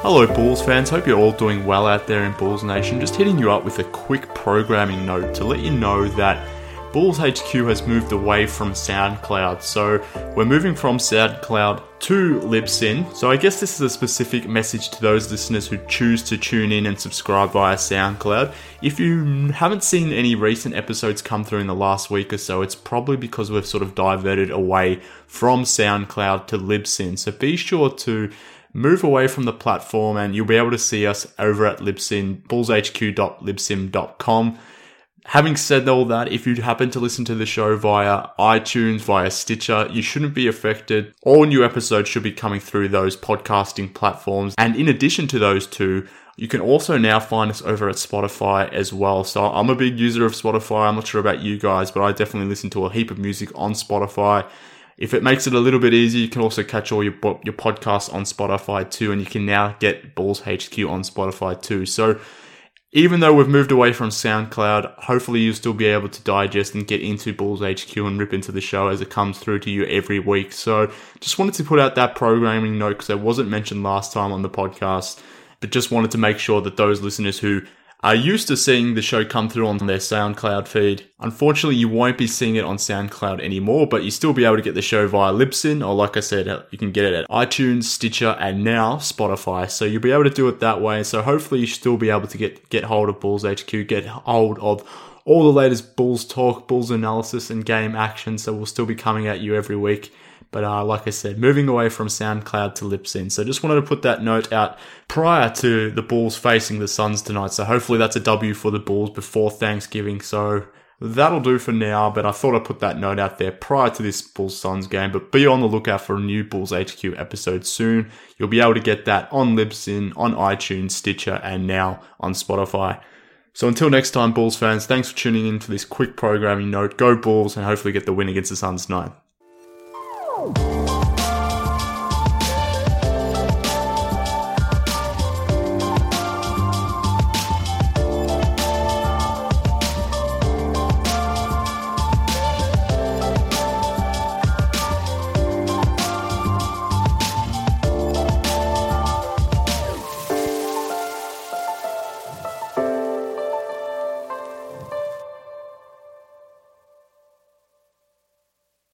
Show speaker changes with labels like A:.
A: Hello Bulls fans, hope you're all doing well out there in Bulls Nation. Just hitting you up with a quick programming note to let you know that Bulls HQ has moved away from SoundCloud. So we're moving from SoundCloud to Libsyn. So I guess this is a specific message to those listeners who choose to tune in and subscribe via SoundCloud. If you haven't seen any recent episodes come through in the last week or so, it's probably because we've sort of diverted away from SoundCloud to Libsyn. So be sure to move away from the platform and you'll be able to see us over at Libsyn, bullshq.libsyn.com. Having said all that, if you happen to listen to the show via iTunes, via Stitcher, you shouldn't be affected. All new episodes should be coming through those podcasting platforms. And in addition to those two, you can also now find us over at Spotify as well. So I'm a big user of Spotify. I'm not sure about you guys, but I definitely listen to a heap of music on Spotify. If it makes it a little bit easier, you can also catch all your podcasts on Spotify too, and you can now get Bulls HQ on Spotify too. So even though we've moved away from SoundCloud, hopefully you'll still be able to digest and get into Bulls HQ and rip into the show as it comes through to you every week. So just wanted to put out that programming note because it wasn't mentioned last time on the podcast, but just wanted to make sure that those listeners who are used to seeing the show come through on their SoundCloud feed, unfortunately you won't be seeing it on SoundCloud anymore, but you still be able to get the show via Libsyn, or like I said, you can get it at iTunes, Stitcher, and now Spotify. So you'll be able to do it that way. So hopefully you still be able to get hold of Bulls HQ, get hold of all the latest Bulls talk, Bulls analysis, and game action. So we'll still be coming at you every week. But like I said, moving away from SoundCloud to Libsyn. So just wanted to put that note out prior to the Bulls facing the Suns tonight. So hopefully that's a W for the Bulls before Thanksgiving. So that'll do for now. But I thought I'd put that note out there prior to this Bulls-Suns game. But be on the lookout for a new Bulls HQ episode soon. You'll be able to get that on Libsyn, on iTunes, Stitcher, and now on Spotify. So until next time, Bulls fans, thanks for tuning in to this quick programming note. Go Bulls and hopefully get the win against the Suns tonight.